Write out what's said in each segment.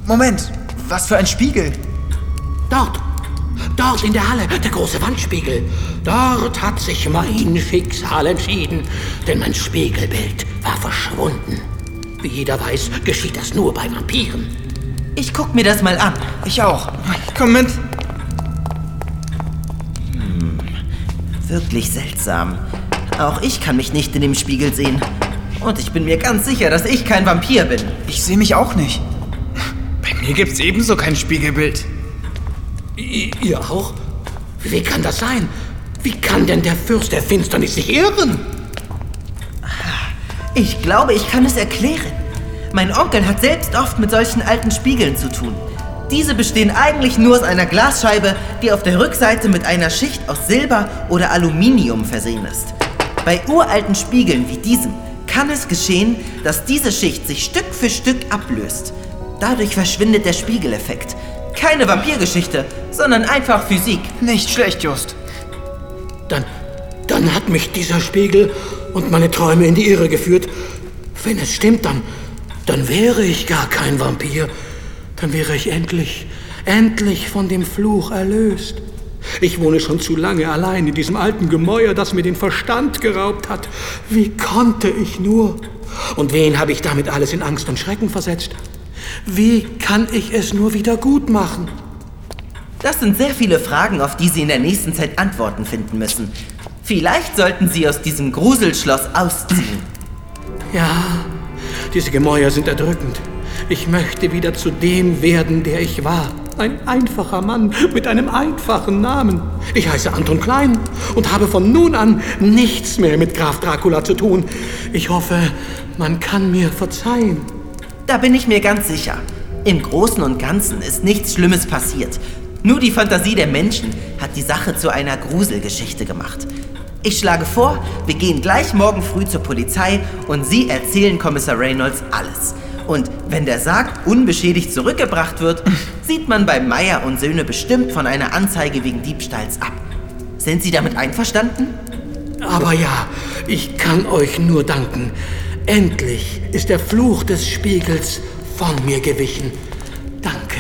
Moment, was für ein Spiegel? Dort in der Halle, der große Wandspiegel. Dort hat sich mein Schicksal entschieden, denn mein Spiegelbild war verschwunden. Wie jeder weiß, geschieht das nur bei Vampiren. Ich guck mir das mal an. Ich auch. Komm mit. Wirklich seltsam. Auch ich kann mich nicht in dem Spiegel sehen. Und ich bin mir ganz sicher, dass ich kein Vampir bin. Ich sehe mich auch nicht. Bei mir gibt's ebenso kein Spiegelbild. Ihr auch? Wie kann das sein? Wie kann denn der Fürst der Finsternis sich irren? Ich glaube, ich kann es erklären. Mein Onkel hat selbst oft mit solchen alten Spiegeln zu tun. Diese bestehen eigentlich nur aus einer Glasscheibe, die auf der Rückseite mit einer Schicht aus Silber oder Aluminium versehen ist. Bei uralten Spiegeln wie diesem kann es geschehen, dass diese Schicht sich Stück für Stück ablöst. Dadurch verschwindet der Spiegeleffekt. Keine Vampirgeschichte, sondern einfach Physik. Nicht schlecht, Just. Dann hat mich dieser Spiegel und meine Träume in die Irre geführt. Wenn es stimmt, dann wäre ich gar kein Vampir. Dann wäre ich endlich von dem Fluch erlöst. Ich wohne schon zu lange allein in diesem alten Gemäuer, das mir den Verstand geraubt hat. Wie konnte ich nur? Und wen habe ich damit alles in Angst und Schrecken versetzt? Wie kann ich es nur wieder gut machen? Das sind sehr viele Fragen, auf die Sie in der nächsten Zeit Antworten finden müssen. Vielleicht sollten Sie aus diesem Gruselschloss ausziehen. Ja, diese Gemäuer sind erdrückend. Ich möchte wieder zu dem werden, der ich war. Ein einfacher Mann mit einem einfachen Namen. Ich heiße Anton Klein und habe von nun an nichts mehr mit Graf Dracula zu tun. Ich hoffe, man kann mir verzeihen. Da bin ich mir ganz sicher. Im Großen und Ganzen ist nichts Schlimmes passiert. Nur die Fantasie der Menschen hat die Sache zu einer Gruselgeschichte gemacht. Ich schlage vor, wir gehen gleich morgen früh zur Polizei und Sie erzählen Kommissar Reynolds alles. Und wenn der Sarg unbeschädigt zurückgebracht wird, sieht man bei Meyer und Söhne bestimmt von einer Anzeige wegen Diebstahls ab. Sind Sie damit einverstanden? Aber ja, ich kann euch nur danken. Endlich ist der Fluch des Spiegels von mir gewichen. Danke.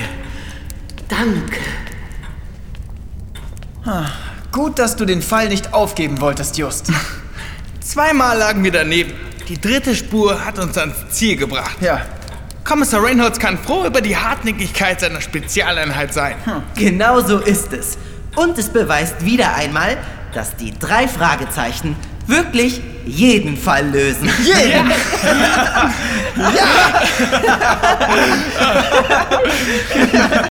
Gut, dass du den Fall nicht aufgeben wolltest, Just. Zweimal lagen wir daneben. Die dritte Spur hat uns ans Ziel gebracht. Ja. Kommissar Reynolds kann froh über die Hartnäckigkeit seiner Spezialeinheit sein. Genau so ist es. Und es beweist wieder einmal, dass die 3 Fragezeichen wirklich jeden Fall lösen. Jeden! Ja!